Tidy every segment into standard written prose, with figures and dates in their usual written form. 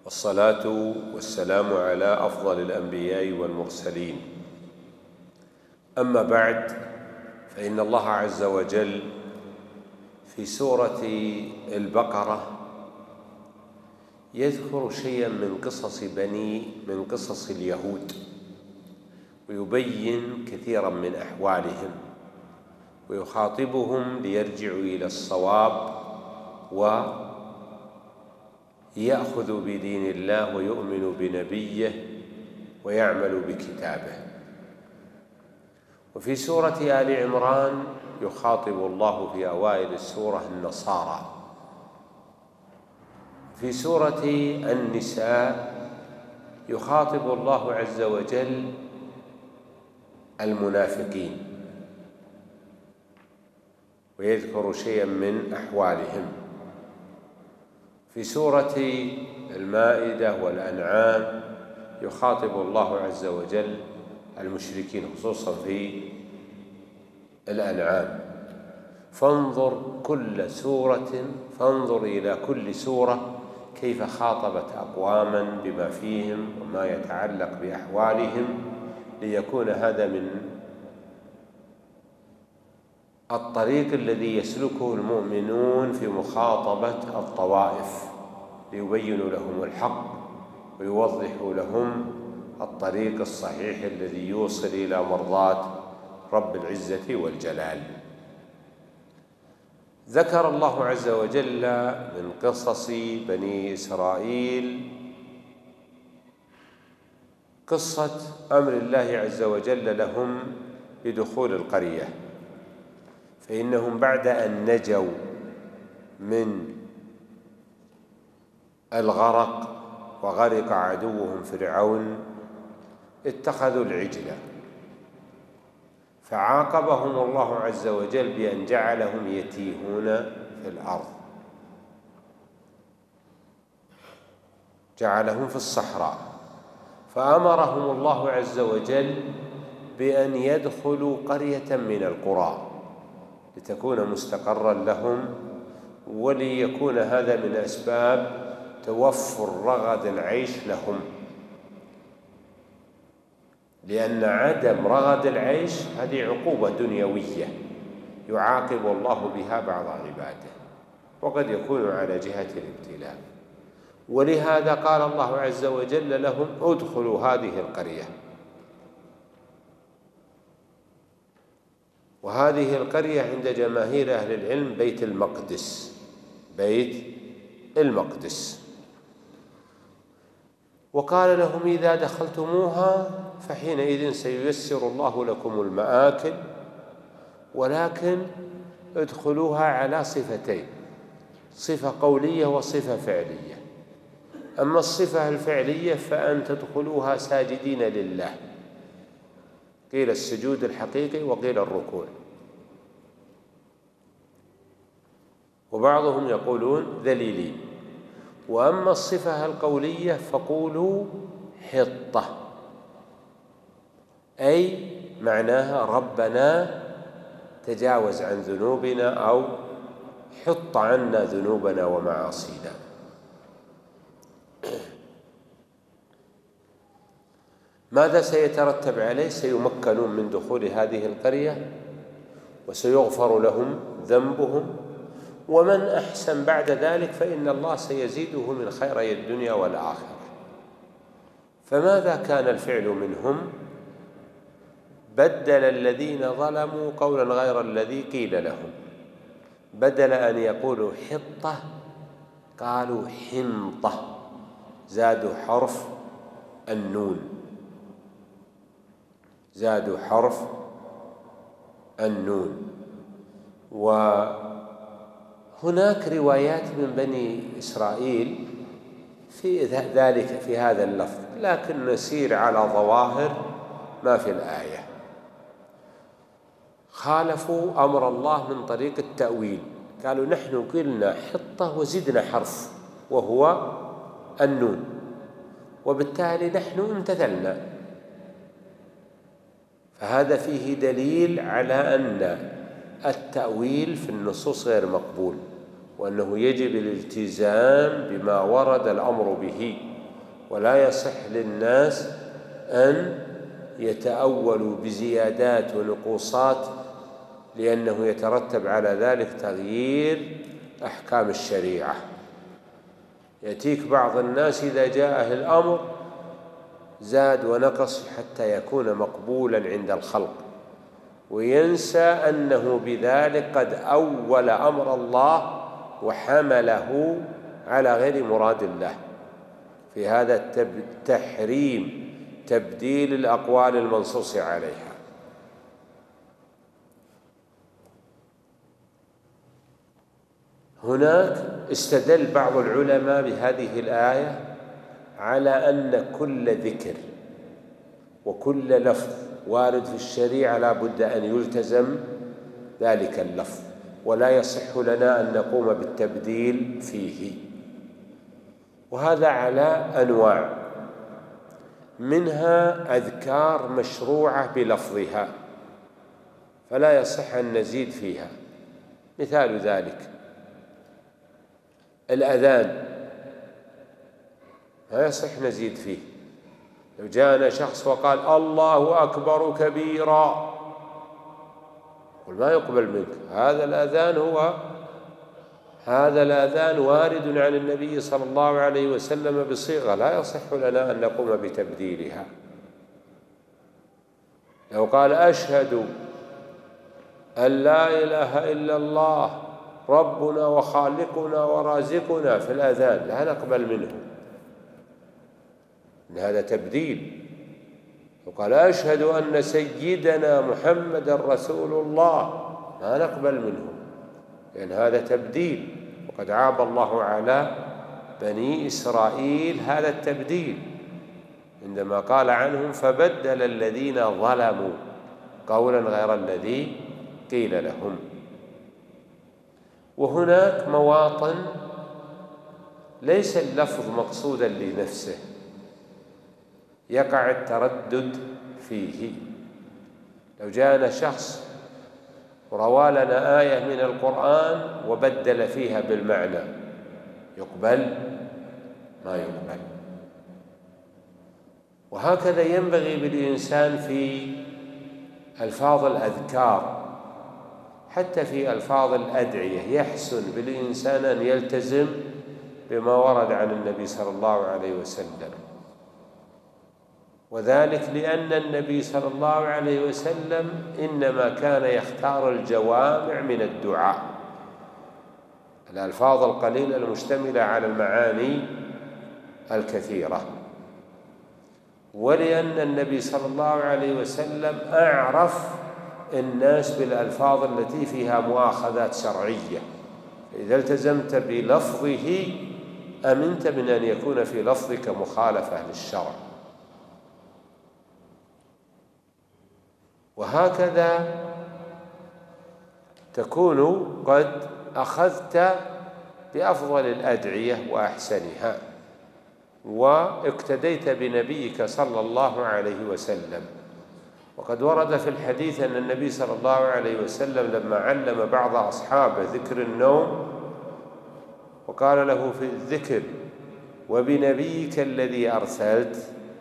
والصلاة والسلام على أفضل الأنبياء والمرسلين. أما بعد، فإن الله عز وجل في سورة البقرة يذكر شيئا من قصص اليهود، ويبين كثيرا من أحوالهم، ويخاطبهم ليرجعوا إلى الصواب ويأخذوا بدين الله ويؤمنوا بنبيه ويعملوا بكتابه. وفي سورة آل عمران يخاطب الله في أوائل السورة النصارى. في سورة النساء يخاطب الله عز وجل المنافقين ويذكر شيئا من أحوالهم. في سورة المائدة والأنعام يخاطب الله عز وجل المشركين، خصوصا في الأنعام. فانظر إلى كل سورة كيف خاطبت أقواما بما فيهم وما يتعلق بأحوالهم، ليكون هذا من الطريق الذي يسلكه المؤمنون في مخاطبة الطوائف، ليبينوا لهم الحق ويوضحوا لهم الطريق الصحيح الذي يوصل إلى مرضاة رب العزة والجلال. ذكر الله عز وجل من قصص بني إسرائيل قصة أمر الله عز وجل لهم بدخول القرية، فإنهم بعد أن نجوا من الغرق وغرق عدوهم فرعون اتخذوا العجل، فعاقبهم الله عز وجل بأن جعلهم يتيهون في الأرض، جعلهم في الصحراء، فأمرهم الله عز وجل بأن يدخلوا قرية من القرى لتكون مستقرا لهم، وليكون هذا من أسباب توفر رغد العيش لهم، لأن عدم رغد العيش هذه عقوبة دنيوية يعاقب الله بها بعض عباده، وقد يكون على جهة الابتلاء. ولهذا قال الله عز وجل لهم: ادخلوا هذه القرية. وهذه القرية عند جماهير أهل العلم بيت المقدس. وقال لهم: إذا دخلتموها فحينئذ سييسر الله لكم المآكل، ولكن ادخلوها على صفتين: صفة قولية وصفة فعلية. أما الصفة الفعلية فأن تدخلوها ساجدين لله، قيل السجود الحقيقي وقيل الركوع، وبعضهم يقولون ذليلين. وأما الصفة القولية فقولوا حطة، أي معناها ربنا تجاوز عن ذنوبنا، أو حط عنا ذنوبنا ومعاصينا. ماذا سيترتب عليه؟ سيمكنون من دخول هذه القرية وسيغفر لهم ذنبهم، ومن أحسن بعد ذلك فإن الله سيزيده من خيري الدنيا والآخرة. فماذا كان الفعل منهم؟ بدل الذين ظلموا قولا غير الذي قيل لهم، بدل أن يقولوا حطة قالوا حنطة، زادوا حرف النون. وهناك روايات من بني إسرائيل في ذلك في هذا اللفظ، لكن نسير على ظواهر ما في الآية. خالفوا أمر الله من طريق التأويل، قالوا: نحن قلنا حطة وزدنا حرف وهو النون، وبالتالي نحن امتثلنا. فهذا فيه دليل على أن التأويل في النصوص غير مقبول، وأنه يجب الالتزام بما ورد الأمر به ولا يصح للناس أن يتأولوا بزيادات ونقوصات، لأنه يترتب على ذلك تغيير أحكام الشريعة. يأتيك بعض الناس إذا جاءه الأمر زاد ونقص حتى يكون مقبولا عند الخلق، وينسى أنه بذلك قد أول أمر الله وحمله على غير مراد الله. في هذا تحريم تبديل الأقوال المنصوص عليها. هناك استدل بعض العلماء بهذه الآية على أن كل ذكر وكل لفظ وارد في الشريعة لا بد أن يلتزم ذلك اللفظ، ولا يصح لنا أن نقوم بالتبديل فيه. وهذا على أنواع، منها أذكار مشروعة بلفظها فلا يصح أن نزيد فيها. مثال ذلك الأذان، لا يصح نزيد فيه. لو جاءنا شخص وقال الله أكبر كبيرا، قل ما يقبل منك، هذا الأذان وارد عن النبي صلى الله عليه وسلم بصيغة لا يصح لنا أن نقوم بتبديلها. لو قال أشهد أن لا إله إلا الله ربنا وخالقنا ورازقنا في الأذان، لا نقبل منه، إن هذا تبديل. وقال أشهد أن سيدنا محمد رسول الله، ما نقبل منه، لأن هذا تبديل، وقد عاب الله على بني إسرائيل هذا التبديل عندما قال عنهم فبدل الذين ظلموا قولا غير الذي قيل لهم. وهناك مواطن ليس اللفظ مقصودا لنفسه يقع التردد فيه. لو جاءنا شخص وروى لنا آية من القرآن وبدل فيها بالمعنى، يقبل؟ ما يقبل. وهكذا ينبغي بالإنسان في ألفاظ الأذكار، حتى في ألفاظ الأدعية يحسن بالإنسان أن يلتزم بما ورد عن النبي صلى الله عليه وسلم، وذلك لأن النبي صلى الله عليه وسلم إنما كان يختار الجوامع من الدعاء، الألفاظ القليلة المشتملة على المعاني الكثيرة، ولأن النبي صلى الله عليه وسلم أعرف الناس بالألفاظ التي فيها مؤاخذات شرعية، إذا التزمت بلفظه أمنت من أن يكون في لفظك مخالفة للشرع. وهكذا تكون قد أخذت بأفضل الأدعية وأحسنها واقتديت بنبيك صلى الله عليه وسلم. وقد ورد في الحديث أن النبي صلى الله عليه وسلم لما علم بعض أصحابه ذكر النوم وقال له في الذكر وبنبيك الذي أرسلت،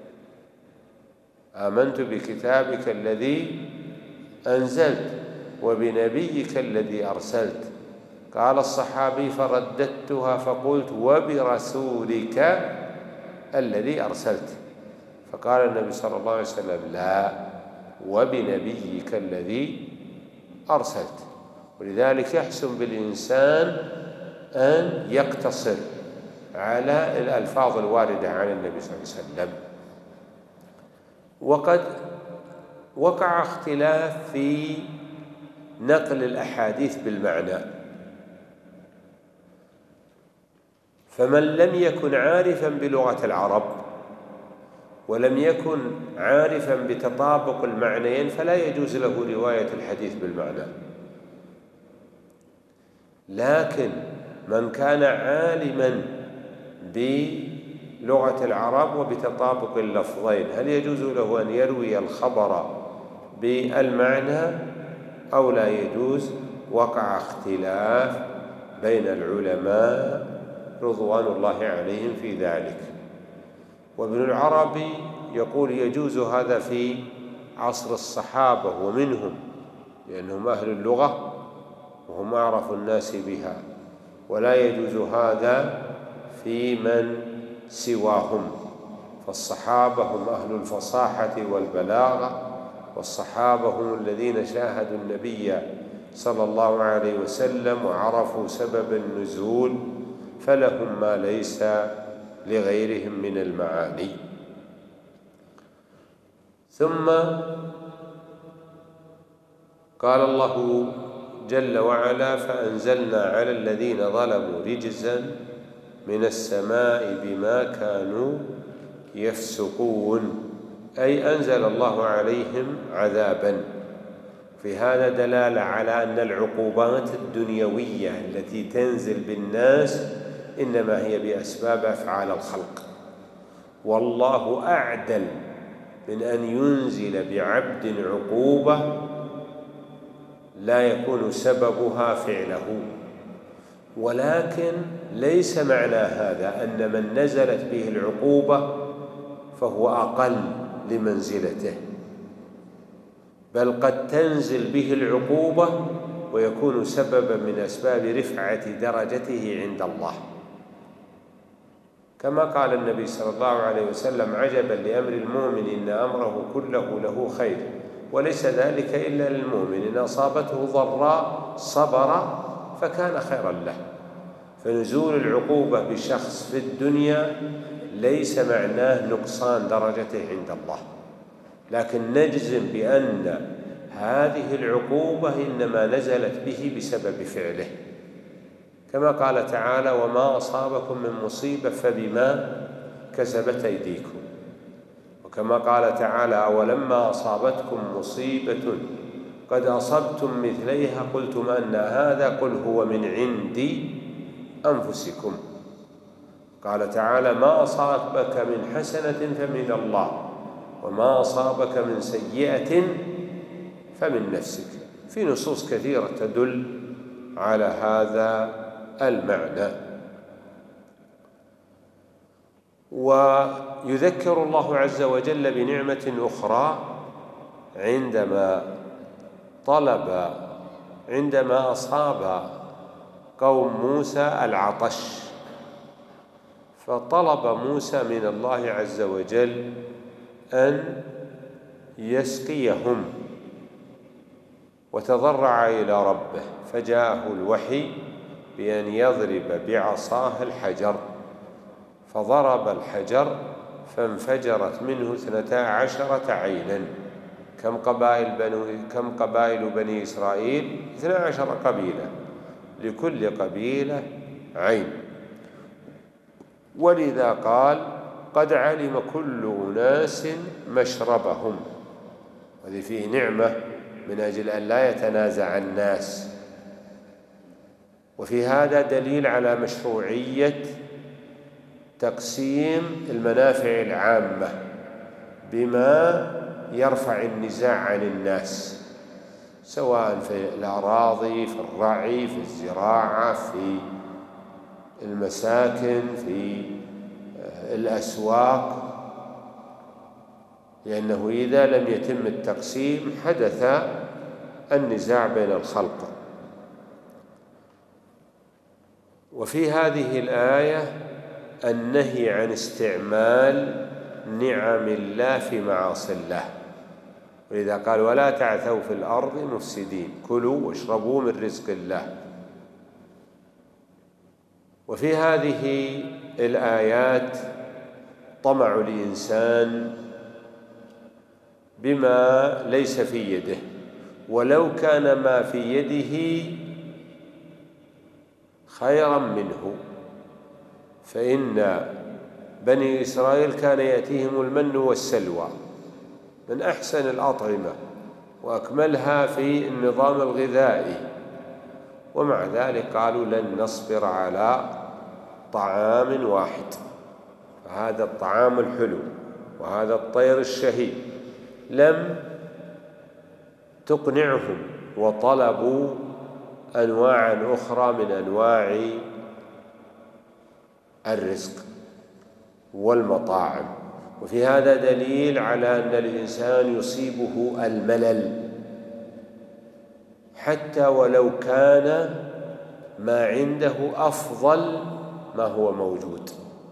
آمنت بكتابك الذي أنزلت وبنبيك الذي أرسلت. قال الصحابي فرددتها فقلت وبرسولك الذي أرسلت، فقال النبي صلى الله عليه وسلم لا، وبنبيك الذي أرسلت. ولذلك يحسن بالإنسان أن يقتصر على الألفاظ الواردة عن النبي صلى الله عليه وسلم. وقد وقع اختلاف في نقل الأحاديث بالمعنى، فمن لم يكن عارفا بلغة العرب ولم يكن عارفا بتطابق المعنيين فلا يجوز له رواية الحديث بالمعنى. لكن من كان عالما بلغة العرب وبتطابق اللفظين هل يجوز له أن يروي الخبر بالمعنى أو لا يجوز؟ وقع اختلاف بين العلماء رضوان الله عليهم في ذلك. وابن العربي يقول يجوز هذا في عصر الصحابة ومنهم، لأنهم أهل اللغة وهم أعرف الناس بها، ولا يجوز هذا في من سواهم، فالصحابة هم أهل الفصاحة والبلاغة، والصحابة هم الذين شاهدوا النبي صلى الله عليه وسلم وعرفوا سبب النزول، فلهم ما ليس لغيرهم من المعاني. ثم قال الله جل وعلا: فأنزلنا على الذين ظلموا رجزا من السماء بما كانوا يفسقون، أي أنزل الله عليهم عذابا. في هذا دلالة على أن العقوبات الدنيوية التي تنزل بالناس إنما هي بأسباب أفعال الخلق، والله أعدل من أن ينزل بعبد عقوبة لا يكون سببها فعله. ولكن ليس معنى هذا أن من نزلت به العقوبة فهو أقل لمنزلته، بل قد تنزل به العقوبة ويكون سببا من أسباب رفعة درجته عند الله، كما قال النبي صلى الله عليه وسلم: عجبا لأمر المؤمن إن أمره كله له خير، وليس ذلك إلا للمؤمن، إن أصابته ضراء صبر فكان خيرا له. فنزول العقوبة بشخص في الدنيا ليس معناه نقصان درجته عند الله، لكن نجزم بأن هذه العقوبة إنما نزلت به بسبب فعله، كما قال تعالى: وما أصابكم من مصيبة فبما كسبت أيديكم. وكما قال تعالى: أولما أصابتكم مصيبة قد أصبتم مثليها قلتم أن هذا قل هو من عند أنفسكم. قال تعالى: ما أصابك من حسنة فمن الله وما أصابك من سيئة فمن نفسك. في نصوص كثيرة تدل على هذا المعنى. ويذكر الله عز وجل بنعمة أخرى عندما أصاب قوم موسى العطش، فطلب موسى من الله عز وجل أن يسقيهم، وتضرع إلى ربه، فجاءه الوحي بأن يضرب بعصاه الحجر، فضرب الحجر فانفجرت منه 12 عينا. كم قبائل بني إسرائيل؟ 12 قبيلة، لكل قبيلة عين. ولذا قال: قد علم كل أناس مشربهم، هذه فيه نعمة من أجل أن لا يتنازع الناس. وفي هذا دليل على مشروعية تقسيم المنافع العامة بما يرفع النزاع عن الناس، سواء في الأراضي، في الرعي، في الزراعة، في المساكن، في الأسواق، لأنه إذا لم يتم التقسيم حدث النزاع بين الخلق. وفي هذه الآية النهي عن استعمال نعم الله في معاصي الله، ولذا قال: ولا تعثوا في الأرض مفسدين، كلوا واشربوا من رزق الله. وفي هذه الآيات طمع الإنسان بما ليس في يده، ولو كان ما في يده خيرا منه، فإن بني إسرائيل كان يأتيهم المن والسلوى من أحسن الأطعمة وأكملها في النظام الغذائي، ومع ذلك قالوا: لن نصبر على طعام واحد، فهذا الطعام الحلو وهذا الطير الشهي لم تقنعهم، وطلبوا أنواعا أخرى من أنواع الرزق والمطاعم. وفي هذا دليل على أن الإنسان يصيبه الملل حتى ولو كان ما عنده أفضل ما هو موجود.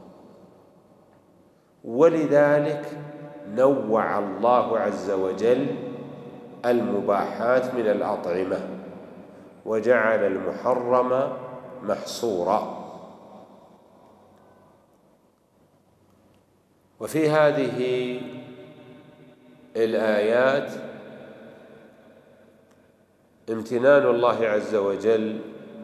ولذلك نوع الله عز وجل المباحات من الأطعمة وجعل المحرم محصورا. وفي هذه الآيات امتنان الله عز وجل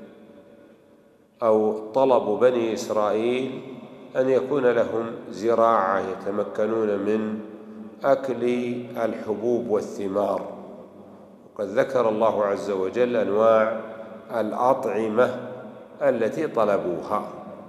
أو طلب بني إسرائيل أن يكون لهم زراعة يتمكنون من أكل الحبوب والثمار. وقد ذكر الله عز وجل أنواع الأطعمة التي طلبوها،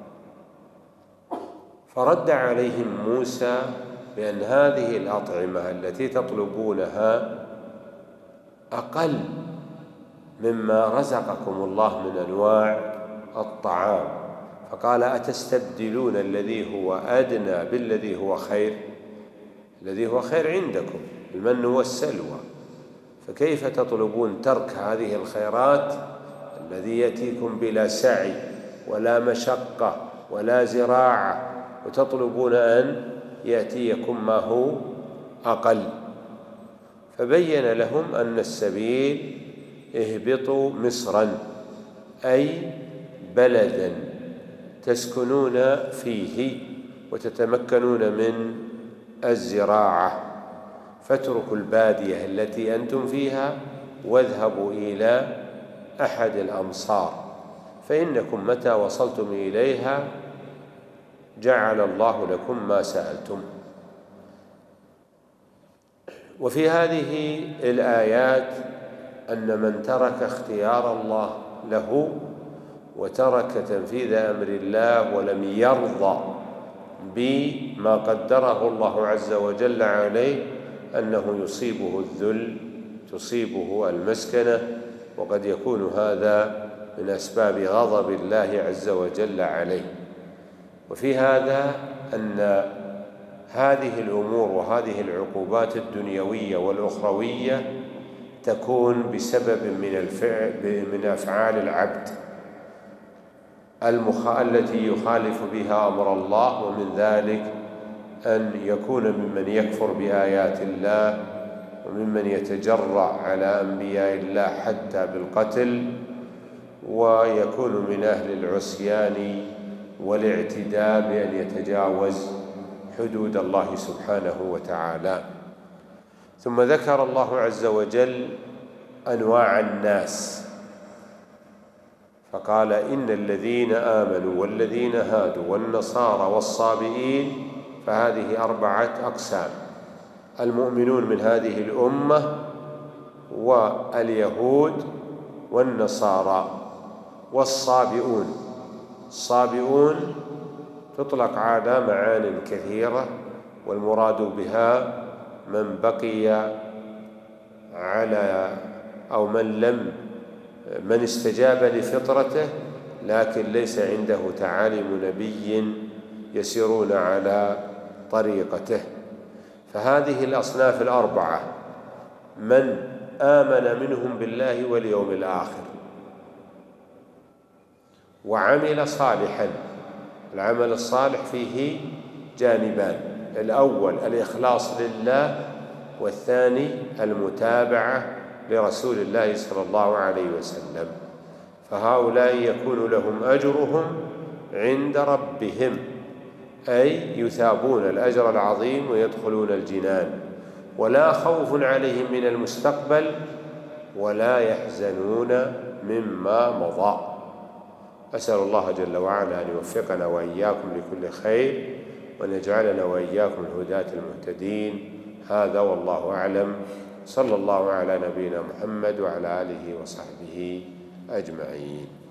فرد عليهم موسى بأن هذه الأطعمة التي تطلبونها أقل مما رزقكم الله من أنواع الطعام، فقال: أتستبدلون الذي هو أدنى بالذي هو خير؟ الذي هو خير عندكم المن والسلوى، فكيف تطلبون ترك هذه الخيرات الذي يأتيكم بلا سعي ولا مشقة ولا زراعة، وتطلبون أن يأتيكم ما هو أقل؟ فبين لهم أن السبيل: اهبطوا مصرا، أي بلدا تسكنون فيه وتتمكنون من الزراعة، فاتركوا البادية التي أنتم فيها واذهبوا إلى أحد الأمصار، فإنكم متى وصلتم إليها جعل الله لكم ما سألتم. وفي هذه الآيات أن من ترك اختيار الله له وترك تنفيذ أمر الله ولم يرضى بما قدره الله عز وجل عليه أنه يصيبه الذل، تصيبه المسكنة، وقد يكون هذا من أسباب غضب الله عز وجل عليه. وفي هذا أن هذه الأمور وهذه العقوبات الدنيوية والأخروية تكون بسبب من أفعال العبد التي يخالف بها أمر الله، ومن ذلك أن يكون ممن يكفر بآيات الله وممن يتجرأ على أنبياء الله حتى بالقتل، ويكون من أهل العصيان والاعتداء بأن يتجاوز حدود الله سبحانه وتعالى. ثم ذكر الله عز وجل أنواع الناس فقال: إن الذين آمنوا والذين هادوا والنصارى والصابئين، فهذه 4 أقسام: المؤمنون من هذه الأمة واليهود والنصارى والصابئون. الصابئون تطلق على معان كثيرة، والمراد بها من بقي على أو من استجاب لفطرته لكن ليس عنده تعاليم نبي يسيرون على طريقته. فهذه الأصناف 4: من آمن منهم بالله واليوم الآخر وعمل صالحا. العمل الصالح فيه جانبان: الأول الإخلاص لله، والثاني المتابعة لرسول الله صلى الله عليه وسلم. فهؤلاء يكون لهم أجرهم عند ربهم، أي يثابون الأجر العظيم ويدخلون الجنان، ولا خوف عليهم من المستقبل ولا يحزنون مما مضى. أسأل الله جل وعلا أن يوفقنا وإياكم لكل خير، وأن يجعلنا وإياكم الهداة المهتدين. هذا والله أعلم. صلى الله على نبينا محمد وعلى آله وصحبه أجمعين.